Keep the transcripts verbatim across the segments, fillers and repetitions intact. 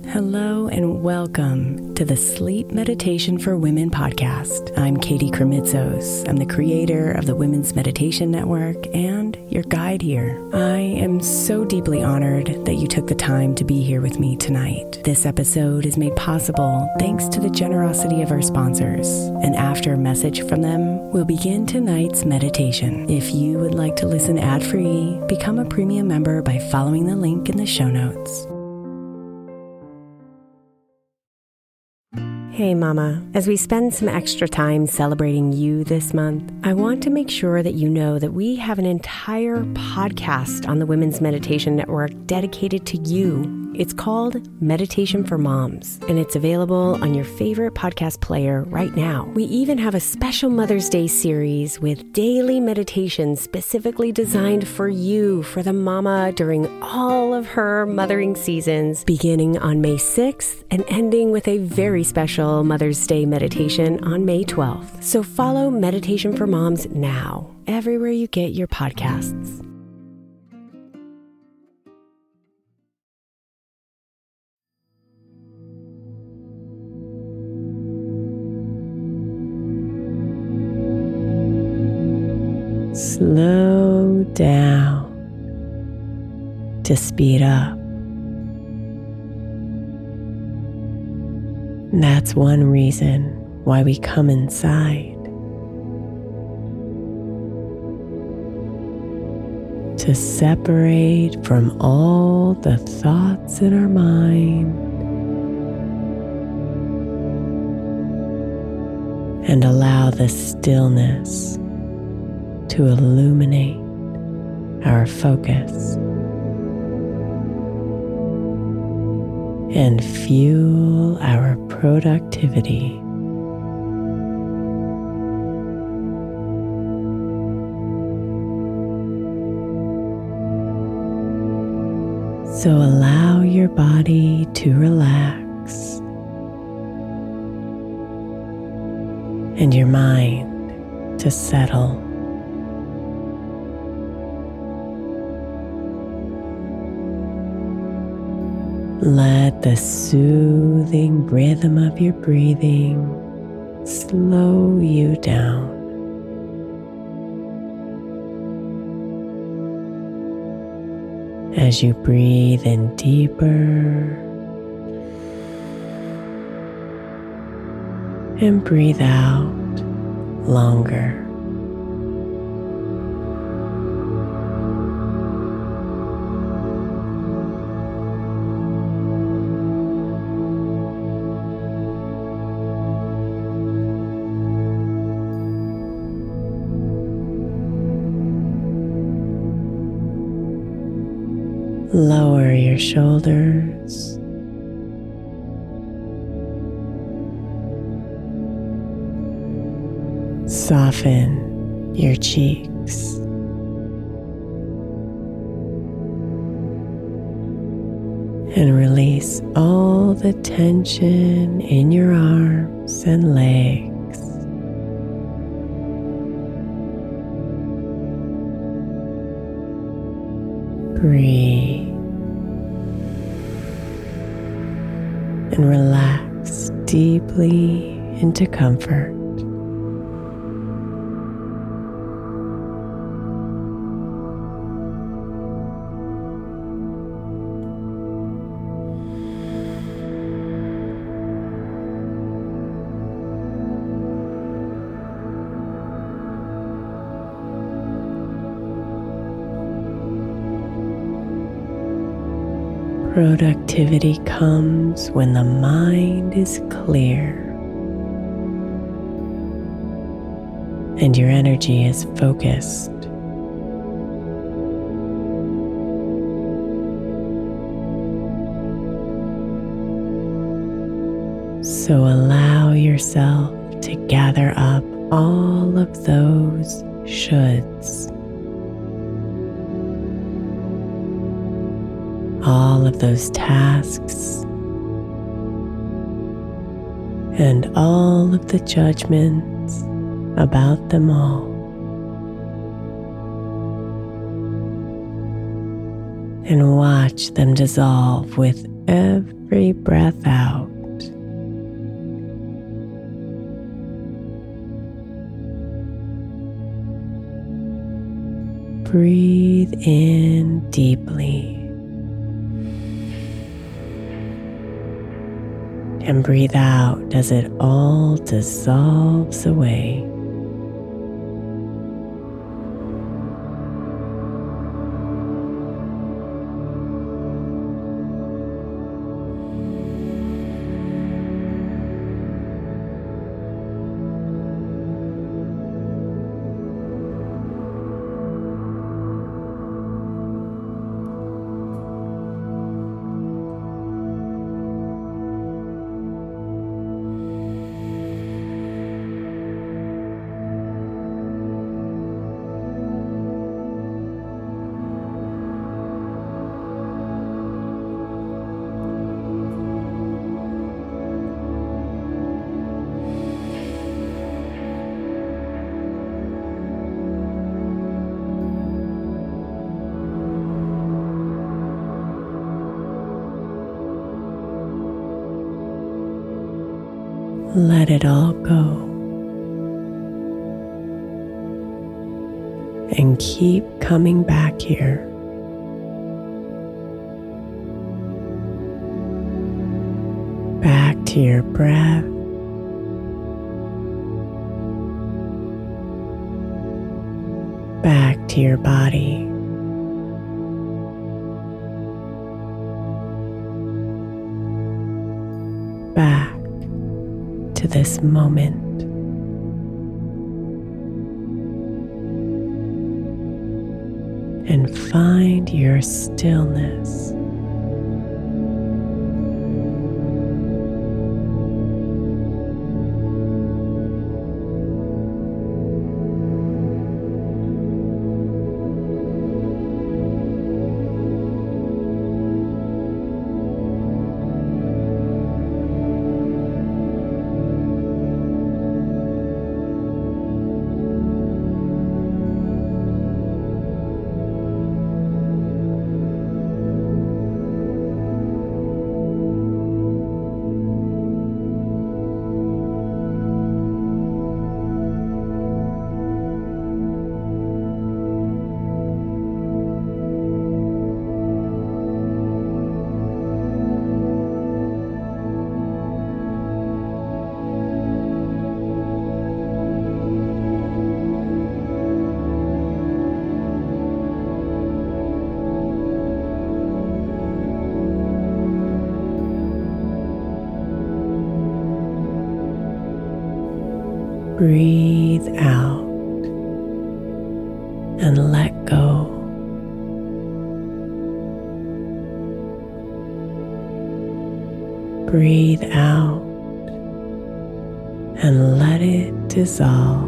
Hello and welcome to the Sleep Meditation for Women podcast. I'm Katie Kremitzos. I'm the creator of the Women's Meditation Network and your guide here. I am so deeply honored that you took the time to be here with me tonight. This episode is made possible thanks to the generosity of our sponsors. And after a message from them, we'll begin tonight's meditation. If you would like to listen ad-free, become a premium member by following the link in the show notes. Hey Mama, as we spend some extra time celebrating you this month, I want to make sure that you know that we have an entire podcast on the Women's Meditation Network dedicated to you. It's called Meditation for Moms, and it's available on your favorite podcast player right now. We even have a special Mother's Day series with daily meditations specifically designed for you, for the mama, during all of her mothering seasons, beginning on May sixth and ending with a very special Mother's Day meditation on May twelfth. So follow Meditation for Moms now, everywhere you get your podcasts. Slow down to speed up. That's one reason why we come inside. To separate from all the thoughts in our mind and allow the stillness to illuminate our focus and fuel our productivity. So allow your body to relax and your mind to settle. Let the soothing rhythm of your breathing slow you down. As you breathe in deeper and breathe out longer. Lower your shoulders. Soften your cheeks. And release all the tension in your arms and legs. Breathe and relax deeply into comfort. Productivity comes when the mind is clear and your energy is focused. So allow yourself to gather up all of those shoulds, all of those tasks, and all of the judgments about them all. And watch them dissolve with every breath out. Breathe in deeply and breathe out as it all dissolves away. Let it all go and keep coming back here. Back to your breath. Back to your body. Back to this moment. And find your stillness. Breathe out and let go. Breathe out and let it dissolve.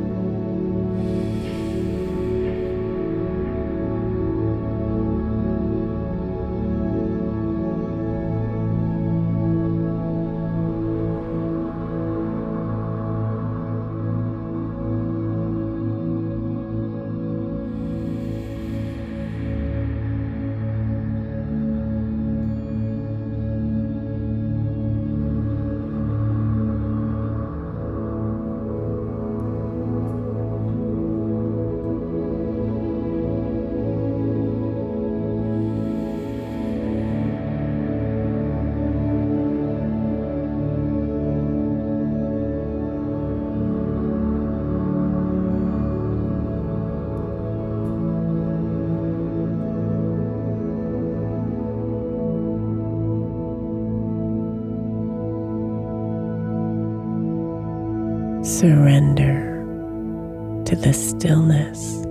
Surrender to the stillness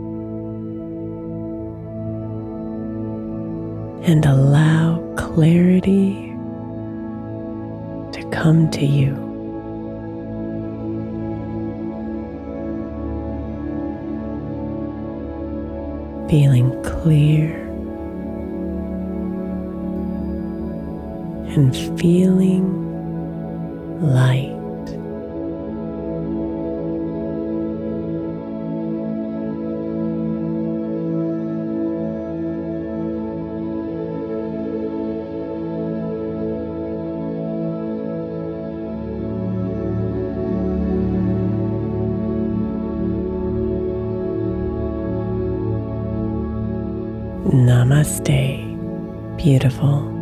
and allow clarity to come to you. Feeling clear and feeling light. Namaste, beautiful.